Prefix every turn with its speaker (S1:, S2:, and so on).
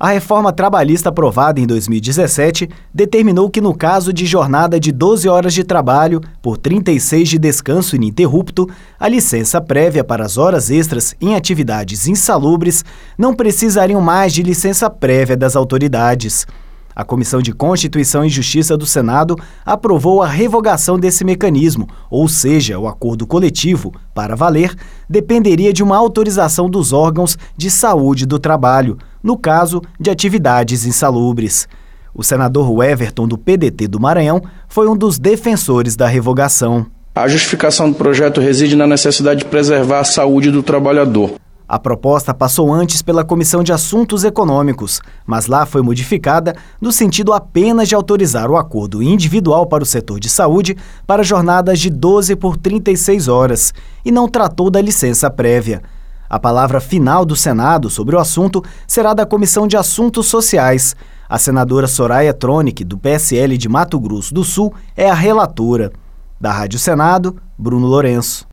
S1: A reforma trabalhista aprovada em 2017 determinou que, no caso de jornada de 12 horas de trabalho por 36 de descanso ininterrupto, a licença prévia para as horas extras em atividades insalubres não precisariam mais de licença prévia das autoridades. A Comissão de Constituição e Justiça do Senado aprovou a revogação desse mecanismo, ou seja, o acordo coletivo, para valer, dependeria de uma autorização dos órgãos de saúde do trabalho, no caso de atividades insalubres. O senador Everton, do PDT do Maranhão, foi um dos defensores da revogação.
S2: A justificação do projeto reside na necessidade de preservar a saúde do trabalhador.
S1: A proposta passou antes pela Comissão de Assuntos Econômicos, mas lá foi modificada no sentido apenas de autorizar o acordo individual para o setor de saúde para jornadas de 12 por 36 horas e não tratou da licença prévia. A palavra final do Senado sobre o assunto será da Comissão de Assuntos Sociais. A senadora Soraya Tronic, do PSL de Mato Grosso do Sul, é a relatora. Da Rádio Senado, Bruno Lourenço.